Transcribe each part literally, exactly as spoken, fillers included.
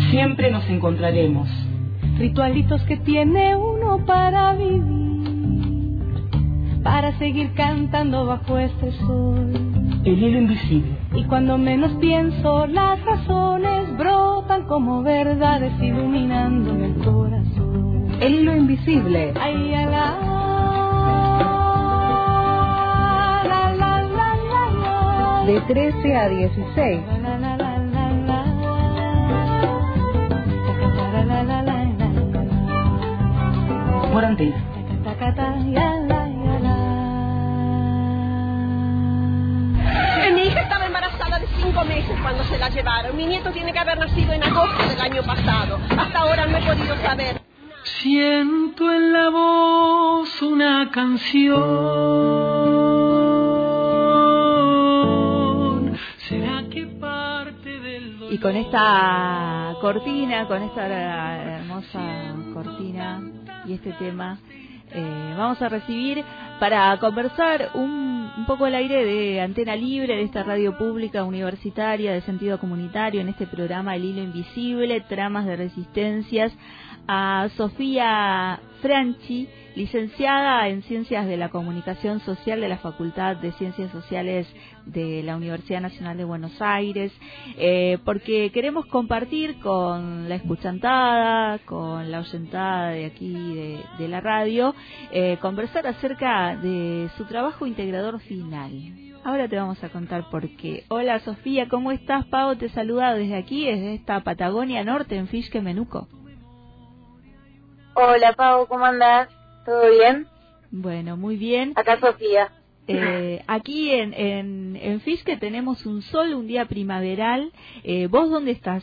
siempre nos encontraremos. Ritualitos que tiene uno para vivir, para seguir cantando bajo este sol. El hilo invisible. Y cuando menos pienso, las razones brotan como verdades iluminando el corazón. El hilo invisible. Ay, a la, la, la, la, la, la. De trece a dieciséis. La, la, la, la, la, la, la, la, la. Por antena. Mi hija estaba embarazada de cinco meses cuando se la llevaron. Mi nieto tiene que haber nacido en agosto del año pasado. Hasta ahora no he podido saber. Siento en la voz una canción. ¿Será que parte del dolor? Y con esta cortina, con esta hermosa cortina y este tema, eh, vamos a recibir para conversar un, un poco al aire de Antena Libre, de esta radio pública universitaria de sentido comunitario, en este programa El Hilo Invisible, Tramas de Resistencias, a Sofía Franchi, licenciada en Ciencias de la Comunicación Social de la Facultad de Ciencias Sociales de la Universidad Nacional de Buenos Aires, eh, porque queremos compartir con la escuchantada, con la oyentada de aquí de, de la radio, eh, conversar acerca de su trabajo integrador final. Ahora te vamos a contar por qué. Hola Sofía, ¿cómo estás? Pau te saluda desde aquí, desde esta Patagonia Norte, en Fisque Menuco. Hola Pau, ¿cómo andás? ¿Todo bien? Bueno, muy bien. Acá Sofía. Eh, aquí en, en, en Fisque tenemos un sol, un día primaveral. Eh, ¿Vos dónde estás?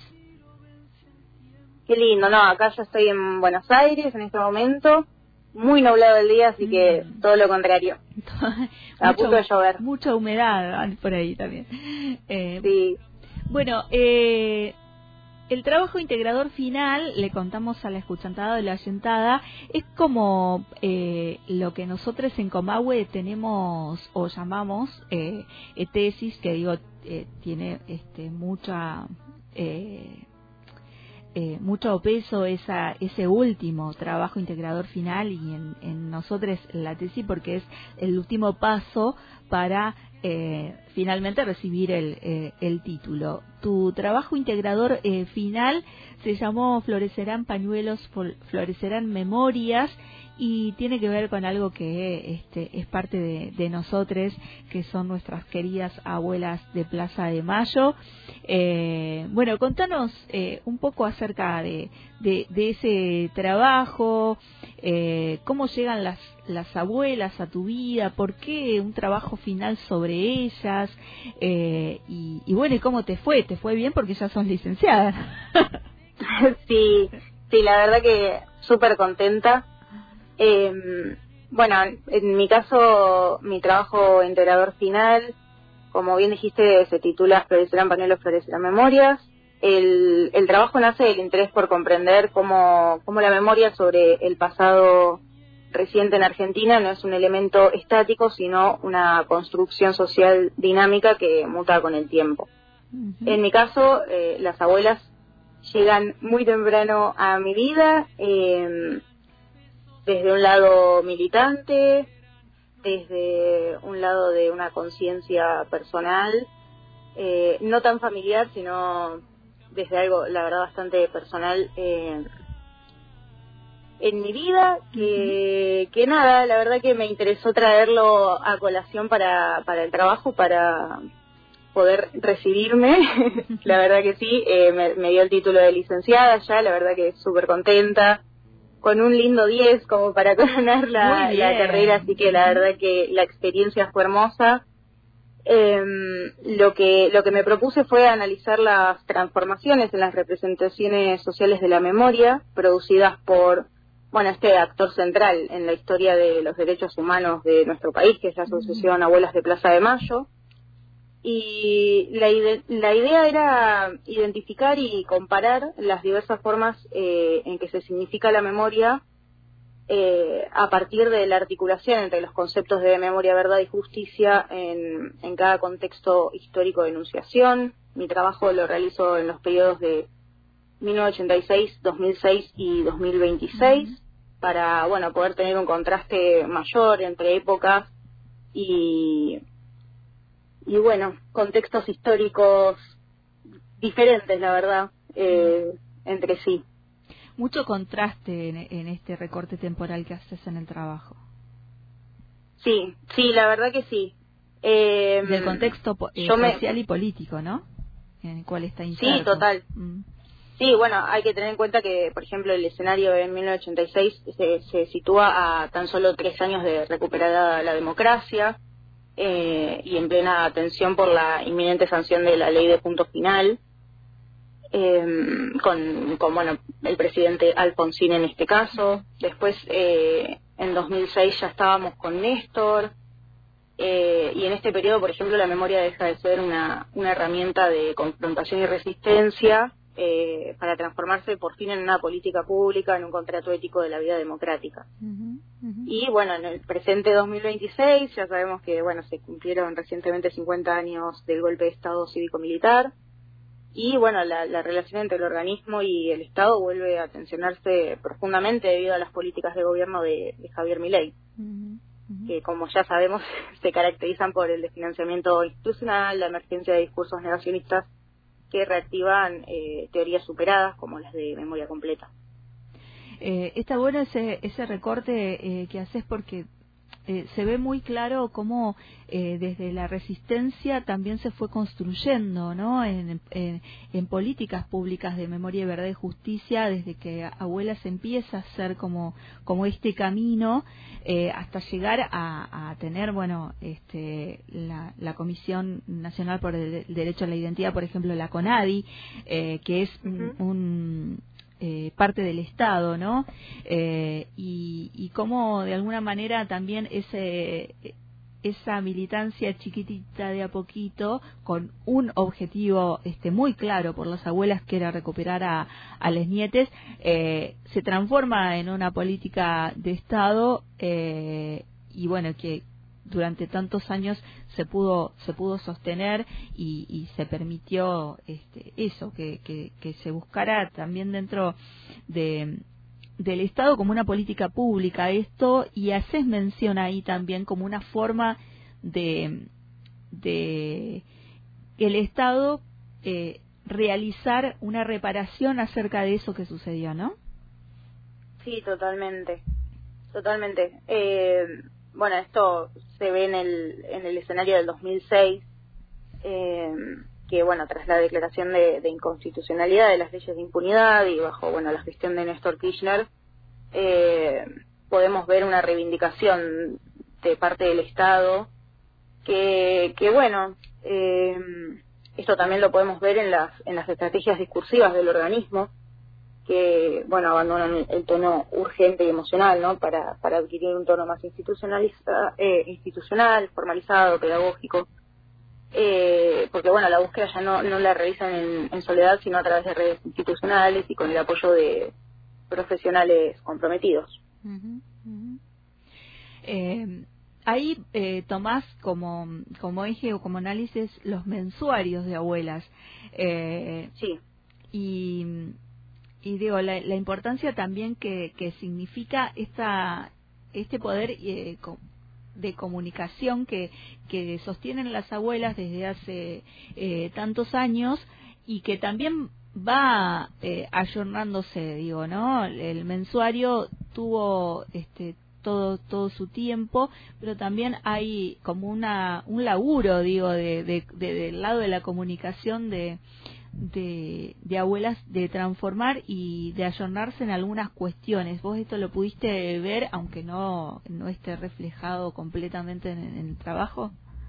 Qué lindo, no, acá yo estoy en Buenos Aires en este momento. Muy nublado el día, así que mm. todo lo contrario. A mucho, punto de llover. Mucha humedad por ahí también. Eh, sí. Bueno, eh... el trabajo integrador final, le contamos a la escuchantada de la oyentada, es como eh, lo que nosotros en Comahue tenemos o llamamos eh, tesis, que digo, eh, tiene este mucha eh, eh, mucho peso esa ese último trabajo integrador final, y en, en nosotros la tesis porque es el último paso para Eh, finalmente recibir el, eh, el título. Tu trabajo integrador eh, final se llamó Florecerán Pañuelos, Florecerán Memorias, y tiene que ver con algo que este, es parte de, de nosotros, que son nuestras queridas abuelas de Plaza de Mayo. Eh, bueno, contanos eh, un poco acerca de, de, de ese trabajo, eh, cómo llegan las, las abuelas a tu vida, por qué un trabajo final sobre ellas, eh, y, y bueno, ¿y cómo te fue? ¿Te fue bien porque ya sos licenciada? sí, sí, la verdad que súper contenta. Eh, bueno, en mi caso, mi trabajo integrador final, como bien dijiste, se titula Florecerán Pañuelos, Florecerán Memorias. El, el trabajo nace del interés por comprender cómo, cómo la memoria sobre el pasado reciente en Argentina no es un elemento estático, sino una construcción social dinámica que muta con el tiempo. Uh-huh. En mi caso, eh, las abuelas llegan muy temprano a mi vida, eh, desde un lado militante, desde un lado de una conciencia personal, eh, no tan familiar, sino desde algo, la verdad, bastante personal eh, en mi vida, que, que nada, la verdad que me interesó traerlo a colación para, para el trabajo, para poder recibirme. La verdad que sí, eh, me, me dio el título de licenciada ya, la verdad que súper contenta, con un lindo diez como para coronar la, la carrera, así que la verdad que la experiencia fue hermosa. Eh, lo que lo que me propuse fue analizar las transformaciones en las representaciones sociales de la memoria producidas por, bueno, este actor central en la historia de los derechos humanos de nuestro país, que es la Asociación Abuelas de Plaza de Mayo. Y la, ide- la idea era identificar y comparar las diversas formas eh, en que se significa la memoria eh, a partir de la articulación entre los conceptos de memoria, verdad y justicia en, en cada contexto histórico de enunciación. Mi trabajo lo realizo en los periodos de mil novecientos ochenta y seis, dos mil seis y dos mil veintiséis, uh-huh. para, bueno, poder tener un contraste mayor entre épocas y, y bueno, contextos históricos diferentes, la verdad, eh, uh-huh. entre sí. Mucho contraste en, en este recorte temporal que haces en el trabajo. Sí, sí, la verdad que sí. Eh, Del contexto eh, social me... y político, ¿no? En el cual está inserto. Sí, total. Mm. Sí, bueno, hay que tener en cuenta que, por ejemplo, el escenario en mil novecientos ochenta y seis se, se sitúa a tan solo tres años de recuperada la democracia eh, y en plena tensión por la inminente sanción de la ley de punto final, eh, con, con, bueno, el presidente Alfonsín en este caso. Después, eh, en dos mil seis ya estábamos con Néstor. Eh, y en este periodo, por ejemplo, la memoria deja de ser una, una herramienta de confrontación y resistencia eh, para transformarse por fin en una política pública, en un contrato ético de la vida democrática. Uh-huh, uh-huh. Y bueno, en el presente dos mil veintiséis ya sabemos que bueno se cumplieron recientemente cincuenta años del golpe de Estado cívico-militar y bueno, la, la relación entre el organismo y el Estado vuelve a tensionarse profundamente debido a las políticas de gobierno de, de Javier Milei. Uh-huh. Que como ya sabemos se caracterizan por el desfinanciamiento institucional, la emergencia de discursos negacionistas que reactivan eh, teorías superadas como las de memoria completa. Eh, está bueno ese, ese recorte eh, que haces porque eh, se ve muy claro cómo eh, desde la resistencia también se fue construyendo, ¿no? En, en, en políticas públicas de memoria, verdad y justicia, desde que Abuelas empieza a hacer como, como este camino eh, hasta llegar a, a tener, bueno, este, la, la Comisión Nacional por el Derecho a la Identidad, por ejemplo, la CONADI, eh, que es un, uh-huh. un Eh, parte del Estado, ¿no? Eh, y, y cómo de alguna manera también ese esa militancia chiquitita de a poquito, con un objetivo este muy claro por las abuelas, que era recuperar a, a les nietes, eh, se transforma en una política de Estado eh, y bueno, que durante tantos años se pudo se pudo sostener y, y se permitió este, eso que, que, que se buscara también dentro de del Estado como una política pública esto, y haces mención ahí también como una forma de de el Estado eh, realizar una reparación acerca de eso que sucedió, ¿no? Sí, totalmente, totalmente. Eh, bueno, esto se ve en el en el escenario del dos mil seis, eh, que bueno, tras la declaración de, de inconstitucionalidad de las leyes de impunidad y bajo bueno la gestión de Néstor Kirchner, eh, podemos ver una reivindicación de parte del Estado que que bueno eh, esto también lo podemos ver en las en las estrategias discursivas del organismo, que bueno abandonan el tono urgente y emocional, ¿no? para para adquirir un tono más institucionalista, eh, institucional, formalizado, pedagógico, eh, porque bueno la búsqueda ya no no la realizan en, en soledad, sino a través de redes institucionales y con el apoyo de profesionales comprometidos. Uh-huh, uh-huh. Eh, ahí eh, tomás como como eje o como análisis los mensuarios de abuelas. Eh, sí. Y Y digo, la, la importancia también que, que significa esta este poder eh, de comunicación que, que sostienen las abuelas desde hace eh, tantos años, y que también va eh, ayornándose, digo, ¿no? El mensuario tuvo este todo todo su tiempo, pero también hay como una un laburo, digo, de, de, de del lado de la comunicación de De, de abuelas, de transformar y de ayornarse en algunas cuestiones. ¿Vos esto lo pudiste ver, aunque no no esté reflejado completamente en, en el trabajo?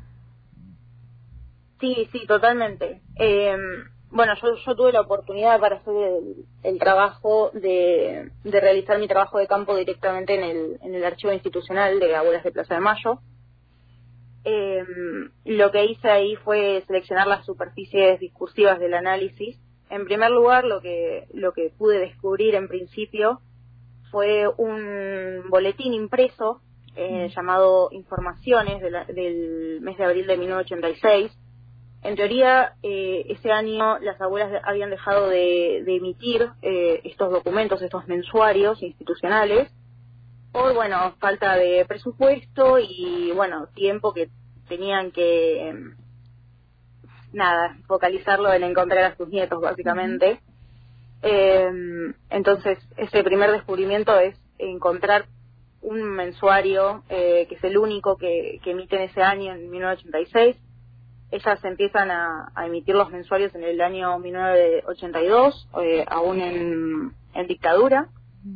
Sí, sí, totalmente. Eh, bueno, yo, yo tuve la oportunidad para hacer el, el trabajo de, de realizar mi trabajo de campo directamente en el, en el archivo institucional de Abuelas de Plaza de Mayo. Eh, lo que hice ahí fue seleccionar las superficies discursivas del análisis. En primer lugar, lo que lo que pude descubrir en principio fue un boletín impreso eh, llamado Informaciones de la, del mes de abril de mil novecientos ochenta y seis, en teoría, eh, ese año las abuelas habían dejado de, de emitir eh, estos documentos, estos mensuarios institucionales, por, bueno, falta de presupuesto y, bueno, tiempo que tenían que, nada, focalizarlo en encontrar a sus nietos, básicamente. Eh, entonces, ese primer descubrimiento es encontrar un mensuario eh, que es el único que, que emiten ese año, en mil novecientos ochenta y seis. Ellas empiezan a, a emitir los mensuarios en el año mil novecientos ochenta y dos, eh, aún en, en dictadura.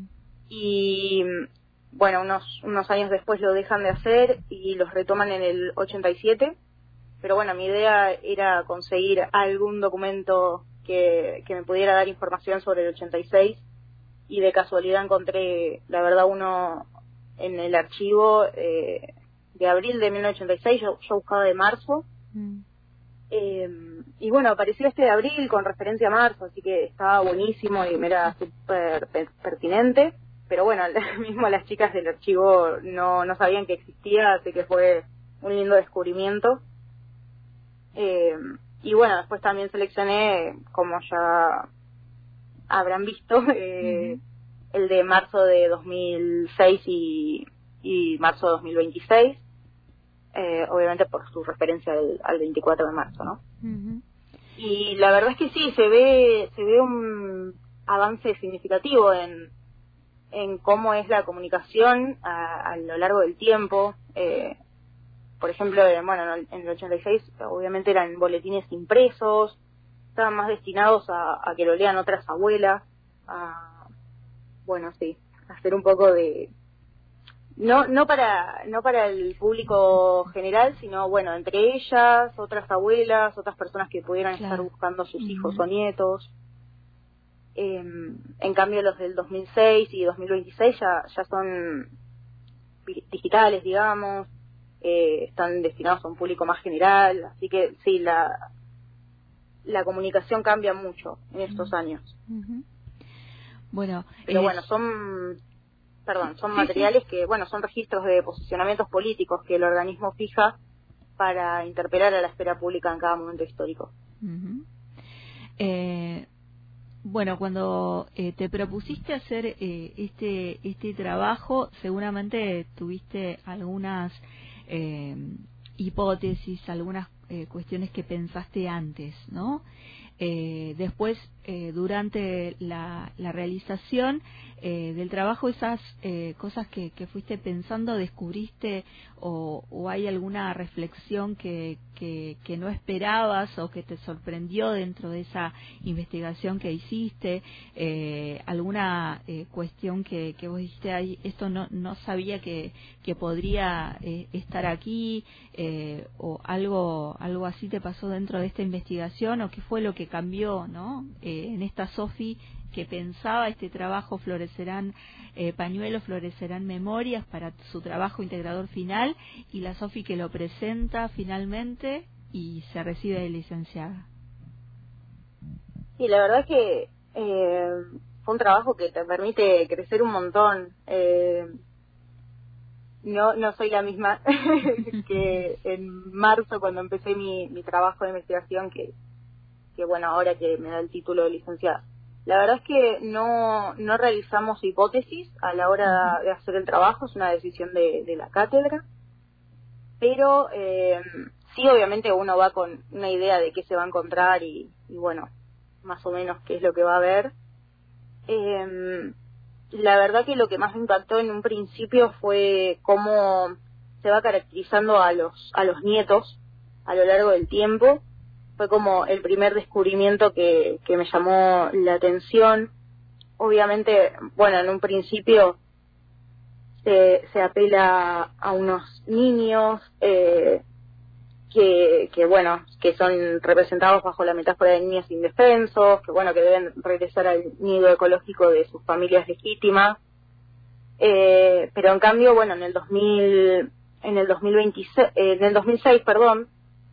Y, bueno, unos, unos años después lo dejan de hacer y los retoman en el ochenta y siete. Pero bueno, mi idea era conseguir algún documento que, que me pudiera dar información sobre el ochenta y seis. Y de casualidad encontré, la verdad, uno en el archivo eh, de abril de mil novecientos ochenta y seis, yo, yo buscaba de marzo. Mm. Eh, y bueno, apareció este de abril con referencia a marzo, así que estaba buenísimo y me era súper pertinente. Pero bueno, mismo las chicas del archivo no, no sabían que existía, así que fue un lindo descubrimiento. Eh, y bueno, después también seleccioné, como ya habrán visto, eh, uh-huh. el de marzo de dos mil seis y, y marzo de dos mil veintiséis, eh, obviamente por su referencia al, al veinticuatro de marzo, ¿no? Uh-huh. Y la verdad es que sí, se ve se ve un avance significativo en, en cómo es la comunicación a, a lo largo del tiempo. Eh, por ejemplo, bueno, en el ochenta y seis obviamente eran boletines impresos, estaban más destinados a, a que lo lean otras abuelas, a, bueno, sí, hacer un poco de, no no para no para el público general, sino, bueno, entre ellas, otras abuelas, otras personas que pudieran claro. estar buscando a sus uh-huh. hijos o nietos. Eh, en cambio, los del dos mil seis y dos mil veintiséis ya, ya son digitales, digamos, eh, están destinados a un público más general, así que sí, la la comunicación cambia mucho en estos años. Uh-huh. Bueno, pero eh... bueno, son, perdón, son sí, materiales sí. que, bueno, son registros de posicionamientos políticos que el organismo fija para interpelar a la esfera pública en cada momento histórico. Uh-huh. Eh, bueno, cuando eh, te propusiste hacer eh, este este trabajo, seguramente tuviste algunas eh, hipótesis, algunas Eh, cuestiones que pensaste antes, ¿no? Eh, después, eh, durante la, la realización eh, del trabajo, esas eh, cosas que, que fuiste pensando, descubriste o, o hay alguna reflexión que, que, que no esperabas o que te sorprendió dentro de esa investigación que hiciste, eh, alguna eh, cuestión que, que vos dijiste, ay, esto no, no sabía que, que podría eh, estar aquí, eh, o algo, algo así te pasó dentro de esta investigación, o qué fue lo que cambió, ¿no? Eh, en esta Sofi que pensaba este trabajo Florecerán eh, Pañuelos, Florecerán Memorias para su trabajo integrador final, y la Sofi que lo presenta finalmente y se recibe de licenciada. Sí, la verdad que eh, fue un trabajo que te permite crecer un montón. Eh, no no soy la misma que en marzo cuando empecé mi, mi trabajo de investigación que que bueno, ahora que me da el título de licenciada. La verdad es que no no realizamos hipótesis a la hora de hacer el trabajo, es una decisión de, de la cátedra, pero eh, sí, obviamente uno va con una idea de qué se va a encontrar y, y bueno, más o menos qué es lo que va a ver. Eh, la verdad que lo que más me impactó en un principio fue cómo se va caracterizando a los a los nietos a lo largo del tiempo. Fue como el primer descubrimiento que, que me llamó la atención. Obviamente, bueno, en un principio se, se apela a unos niños eh, que, que, bueno, que son representados bajo la metáfora de niños indefensos, que, bueno, que deben regresar al nido ecológico de sus familias legítimas. Eh, pero en cambio, bueno, en el dos mil, en el dos mil veintiséis, eh, en el dos mil seis, perdón,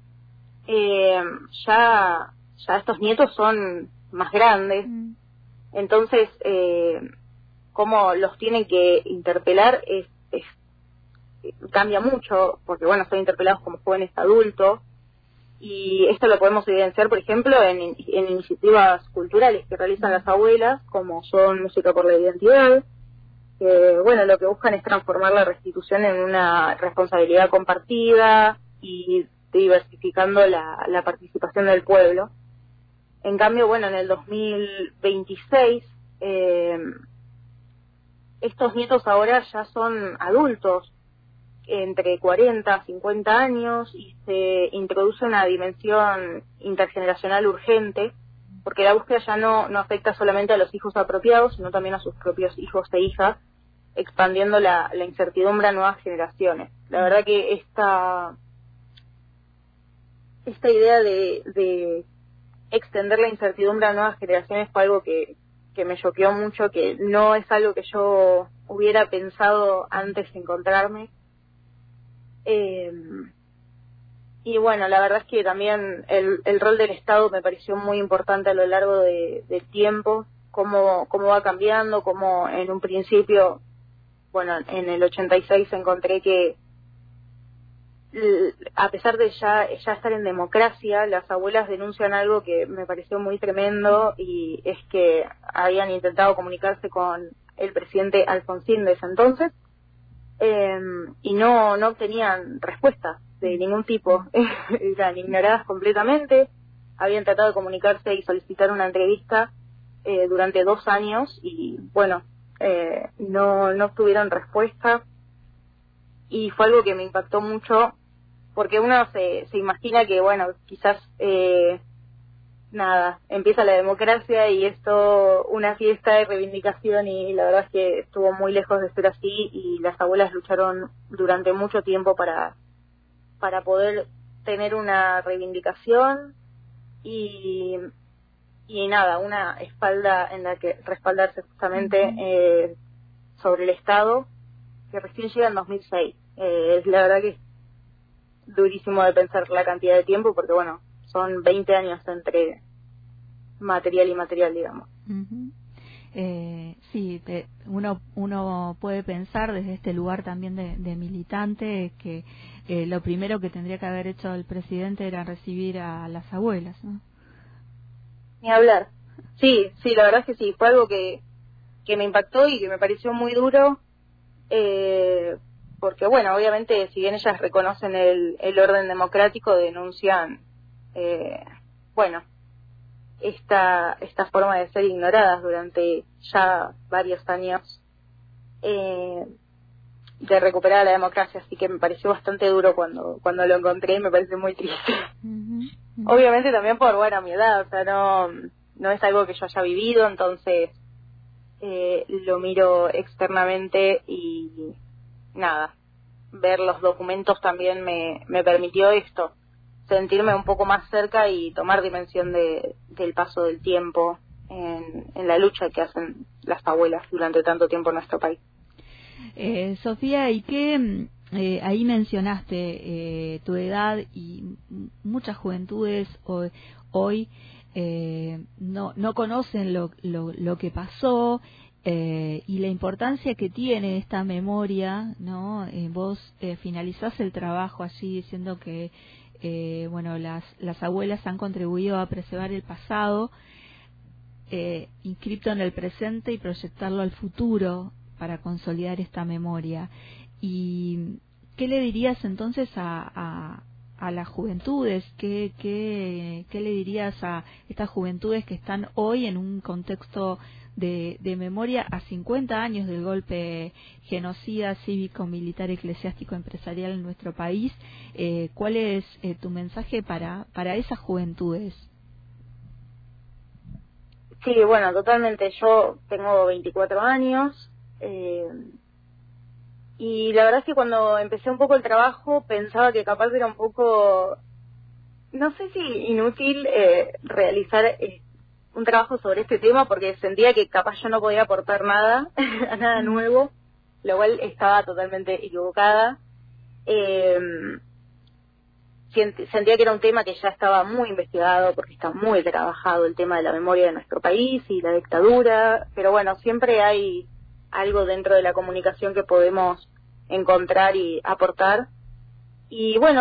Eh, ya ya estos nietos son más grandes, mm. entonces eh, cómo los tienen que interpelar es, es cambia mucho, porque bueno, son interpelados como jóvenes adultos, y esto lo podemos evidenciar, por ejemplo, en, en iniciativas culturales que realizan las abuelas, como son Música por la Identidad, que, bueno, lo que buscan es transformar la restitución en una responsabilidad compartida y diversificando la, la participación del pueblo. En cambio, bueno, en el dos mil veintiséis, eh, estos nietos ahora ya son adultos, entre cuarenta a cincuenta años, y se introduce una dimensión intergeneracional urgente, porque la búsqueda ya no, no afecta solamente a los hijos apropiados, sino también a sus propios hijos e hijas, expandiendo la, la incertidumbre a nuevas generaciones. La verdad que esta, esta idea de, de extender la incertidumbre a nuevas generaciones fue algo que, que me choqueó mucho, que no es algo que yo hubiera pensado antes de encontrarme. Eh, y bueno, la verdad es que también el, el rol del Estado me pareció muy importante a lo largo de, del tiempo, cómo, cómo va cambiando, cómo en un principio, bueno, en el ochenta y seis encontré que a pesar de ya, ya estar en democracia, las abuelas denuncian algo que me pareció muy tremendo, y es que habían intentado comunicarse con el presidente Alfonsín de ese entonces, eh, y no, no obtenían respuesta de ningún tipo, eran ignoradas completamente. Habían tratado de comunicarse y solicitar una entrevista eh, durante dos años y bueno, eh, no, no obtuvieron respuesta, y fue algo que me impactó mucho, porque uno se, se imagina que bueno, quizás eh, nada, empieza la democracia y esto una fiesta de reivindicación, y la verdad es que estuvo muy lejos de ser así, y las abuelas lucharon durante mucho tiempo para, para poder tener una reivindicación y, y nada, una espalda en la que respaldarse justamente eh, sobre el Estado, que recién llega en dos mil seis. Eh, la verdad que es durísimo de pensar la cantidad de tiempo, porque bueno, son veinte años entre material y material, digamos. Uh-huh. Eh, sí, te, uno uno puede pensar desde este lugar también de, de militante que eh, lo primero que tendría que haber hecho el presidente era recibir a las abuelas, ¿no? Ni hablar. Sí, sí, la verdad es que sí, fue algo que, que me impactó y que me pareció muy duro, eh, porque bueno, obviamente si bien ellas reconocen el, el orden democrático, denuncian eh, bueno, esta esta forma de ser ignoradas durante ya varios años eh, de recuperar la democracia, así que me pareció bastante duro cuando cuando lo encontré, y me pareció muy triste. Uh-huh, uh-huh. Obviamente también por, bueno, mi edad, o sea, no no es algo que yo haya vivido, entonces eh, lo miro externamente y nada, ver los documentos también me, me permitió esto, sentirme un poco más cerca y tomar dimensión de, del paso del tiempo en, en la lucha que hacen las abuelas durante tanto tiempo en nuestro país. Eh, Sofía, ¿y qué? Eh, ahí mencionaste eh, tu edad, y m- muchas juventudes hoy, hoy eh, no, no conocen lo, lo, lo que pasó, eh, y la importancia que tiene esta memoria, ¿no? Eh, vos eh, finalizás el trabajo allí diciendo que eh, bueno, las, las abuelas han contribuido a preservar el pasado, eh, inscripto en el presente, y proyectarlo al futuro para consolidar esta memoria. ¿Y qué le dirías entonces a, a, a las juventudes? ¿Qué, qué, ¿Qué le dirías a estas juventudes que están hoy en un contexto de, de memoria a cincuenta años del golpe genocida cívico, militar, eclesiástico, empresarial en nuestro país? Eh, ¿Cuál es eh, tu mensaje para, para esas juventudes? Sí, bueno, totalmente. Yo tengo veinticuatro años, eh, y la verdad es que cuando empecé un poco el trabajo pensaba que capaz era un poco, no sé si inútil eh, realizar eh, un trabajo sobre este tema, porque sentía que capaz yo no podía aportar nada, nada nuevo, lo cual estaba totalmente equivocada. Eh, sentía que era un tema que ya estaba muy investigado, porque está muy trabajado el tema de la memoria de nuestro país y la dictadura, pero bueno, siempre hay algo dentro de la comunicación que podemos encontrar y aportar. Y bueno,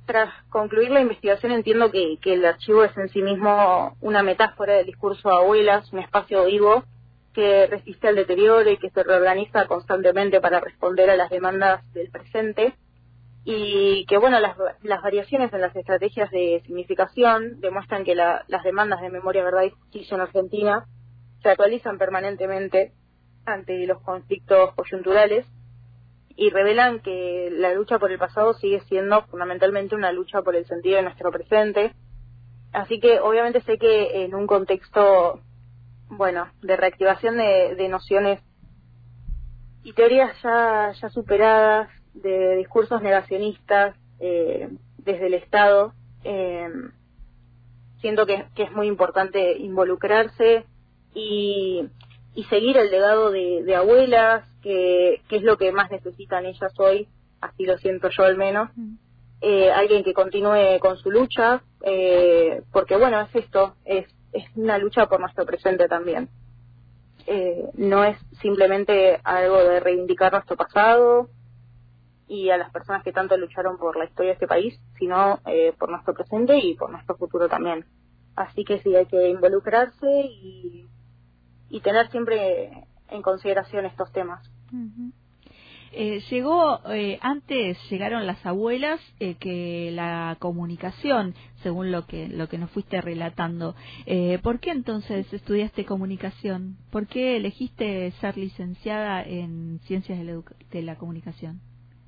tras concluir la investigación entiendo que, que el archivo es en sí mismo una metáfora del discurso de abuelas, un espacio vivo que resiste al deterioro y que se reorganiza constantemente para responder a las demandas del presente, y que bueno, las, las variaciones en las estrategias de significación demuestran que la, las demandas de memoria, verdad y justicia en Argentina se actualizan permanentemente ante los conflictos coyunturales y revelan que la lucha por el pasado sigue siendo fundamentalmente una lucha por el sentido de nuestro presente. Así que obviamente sé que en un contexto, bueno, de reactivación de, de nociones y teorías ya, ya superadas, de discursos negacionistas eh, desde el Estado, eh, siento que, que es muy importante involucrarse y, y seguir el legado de, de abuelas, que, que es lo que más necesitan ellas hoy, así lo siento yo al menos. Eh, alguien que continúe con su lucha, eh, porque bueno, es esto, es, es una lucha por nuestro presente también. Eh, no es simplemente algo de reivindicar nuestro pasado y a las personas que tanto lucharon por la historia de este país, sino eh, por nuestro presente y por nuestro futuro también. Así que sí, hay que involucrarse y, y tener siempre en consideración estos temas. Uh-huh. Eh, llegó, eh, antes llegaron las abuelas eh, que la comunicación, según lo que lo que nos fuiste relatando. Eh, ¿Por qué entonces estudiaste comunicación? ¿Por qué elegiste ser licenciada en Ciencias de la, Edu- de la Comunicación?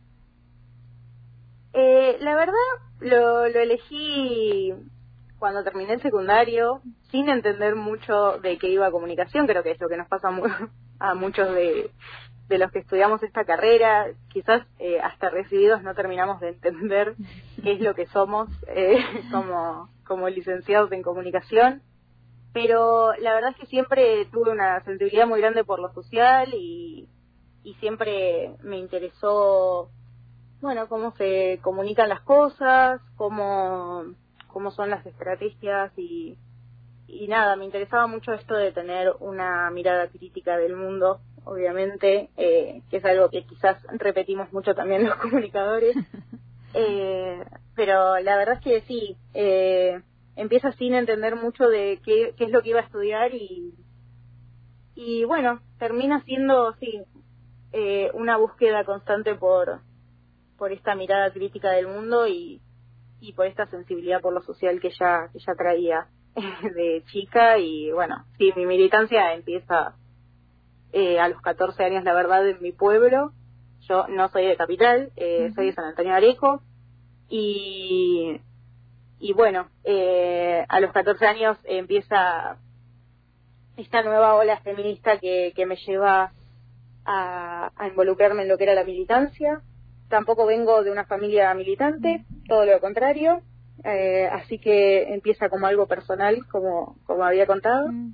Eh, la verdad, lo, lo elegí cuando terminé el secundario, sin entender mucho de qué iba comunicación. Creo que es lo que nos pasa mu- a muchos de, de los que estudiamos esta carrera. Quizás eh, hasta recibidos no terminamos de entender qué es lo que somos eh, como, como licenciados en comunicación. Pero la verdad es que siempre tuve una sensibilidad muy grande por lo social y, y siempre me interesó, bueno, cómo se comunican las cosas, cómo, cómo son las estrategias y, y nada, me interesaba mucho esto de tener una mirada crítica del mundo, obviamente, eh, que es algo que quizás repetimos mucho también los comunicadores, eh, pero la verdad es que sí, eh, empieza sin entender mucho de qué, qué es lo que iba a estudiar y, y bueno, termina siendo, sí, eh, una búsqueda constante por por esta mirada crítica del mundo y, y por esta sensibilidad por lo social que ya que ya traía de chica. Y bueno, sí, mi militancia empieza eh, a los catorce años, la verdad, en mi pueblo. Yo no soy de Capital, eh, uh-huh. soy de San Antonio de Areco y, y bueno, eh, a los catorce años empieza esta nueva ola feminista que, que me lleva a, a involucrarme en lo que era la militancia. Tampoco vengo de una familia militante, todo lo contrario, eh, así que empieza como algo personal, como, como había contado. Mm.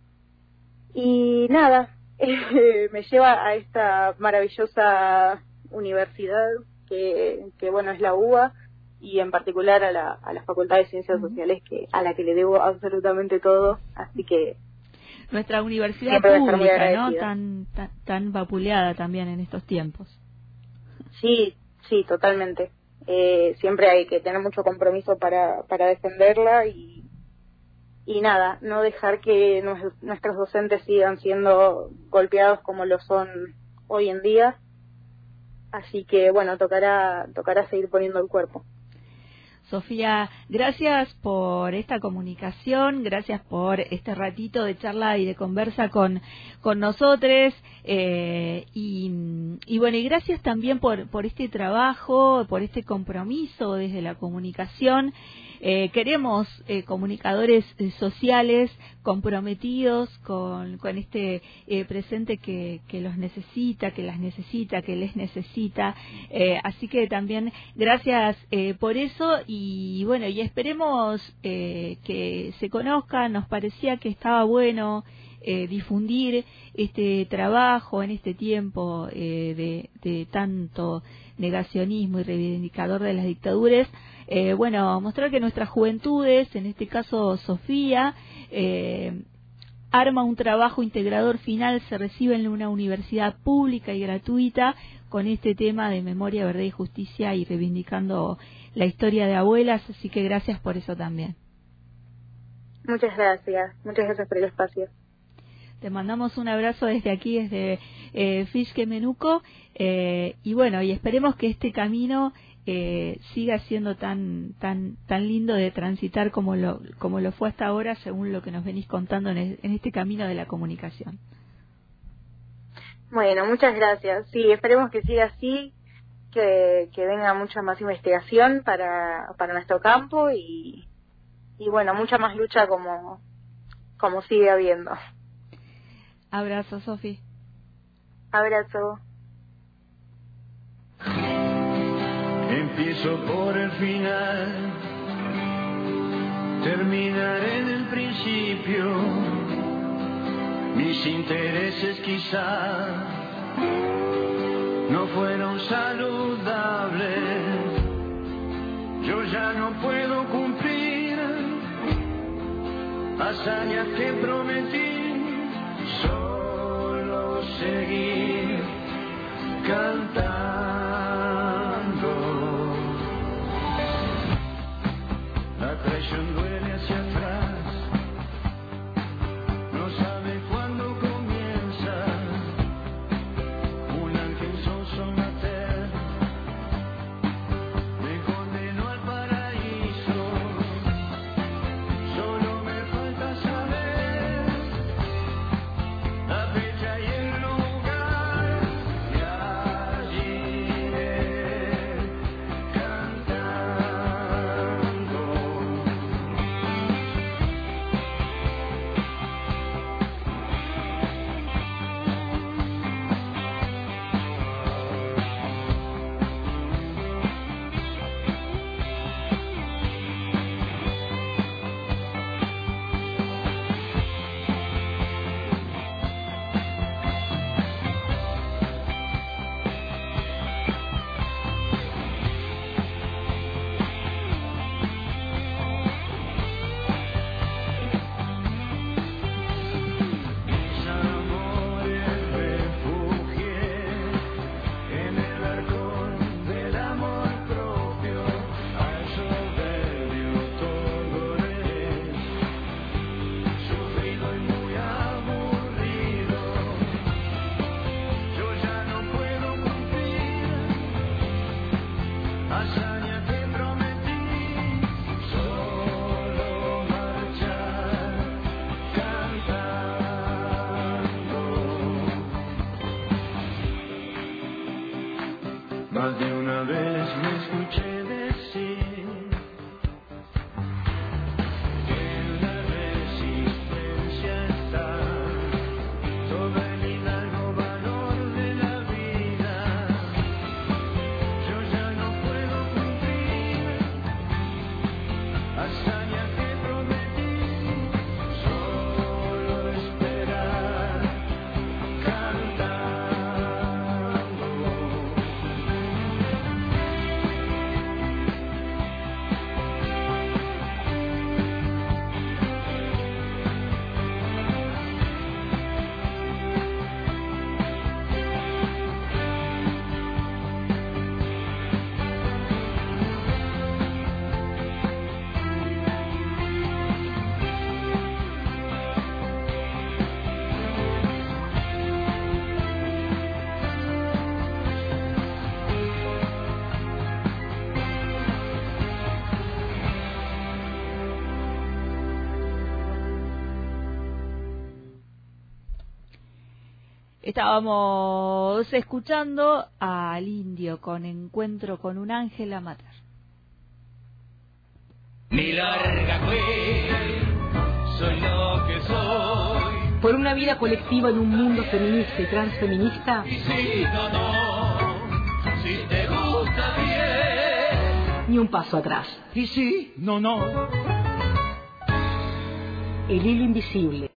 Y nada, eh, me lleva a esta maravillosa universidad que, que bueno, es la U B A, y en particular a la, a la Facultad de Ciencias mm. Sociales, que a la que le debo absolutamente todo, así que... Nuestra universidad pública, ¿no? Tan, tan, tan vapuleada también en estos tiempos. Sí, sí, totalmente. Eh, siempre hay que tener mucho compromiso para, para defenderla y, y nada, no dejar que nos, nuestros docentes sigan siendo golpeados como lo son hoy en día. Así que bueno, tocará, tocará seguir poniendo el cuerpo. Sofía, gracias por esta comunicación, gracias por este ratito de charla y de conversa con, con nosotros, eh, y, y bueno, y gracias también por, por este trabajo, por este compromiso desde la comunicación. Eh, queremos eh, comunicadores eh, sociales comprometidos con, con este eh, presente que, que los necesita, que las necesita, que les necesita. Eh, así que también gracias eh, por eso y bueno, y esperemos eh, que se conozcan. Nos parecía que estaba bueno eh, difundir este trabajo en este tiempo eh, de, de tanto negacionismo y reivindicador de las dictaduras. Eh, bueno, mostrar que nuestras juventudes, en este caso Sofía, eh, arma un trabajo integrador final, se recibe en una universidad pública y gratuita con este tema de memoria, verdad y justicia y reivindicando la historia de abuelas, así que gracias por eso también. Muchas gracias, muchas gracias por el espacio. Te mandamos un abrazo desde aquí, desde eh, Fischke Menuco, eh, y bueno, y esperemos que este camino eh, siga siendo tan tan tan lindo de transitar como lo como lo fue hasta ahora, según lo que nos venís contando en, el, en este camino de la comunicación. Bueno, muchas gracias. Sí, esperemos que siga así, que, que venga mucha más investigación para para nuestro campo y y bueno, mucha más lucha como como sigue habiendo. Abrazo, Sofi. Abrazo. Empiezo por el final, terminaré en el principio. Mis intereses quizá no fueron saludables. Yo ya no puedo cumplir hazañas que prometí. Solo seguir cantando. La traición duele hacia atrás, no sabe cuándo comienza. Un ángel soso mater me condenó al paraíso. Solo me falta saber la fecha y el lugar, y allí iré cantando. Mis amores refugié en el arcón del amor propio. Al soberbio todo es sufrido y muy aburrido. Yo ya no puedo cumplir hazaña que prometí. Solo marchar cantando. Más de una vez me escuché decir que en la resistencia está todo el hidalgo valor de la vida. Yo ya no puedo cumplir hazaña que prometí. Solo esperar cantando. Estábamos escuchando al Indio con Encuentro con un ángel amateur. Mi larga fue, soy lo que soy. Por una vida colectiva en un mundo feminista y transfeminista. Y si no, no, si te gusta bien. Ni un paso atrás. Y si no, no. El hilo invisible.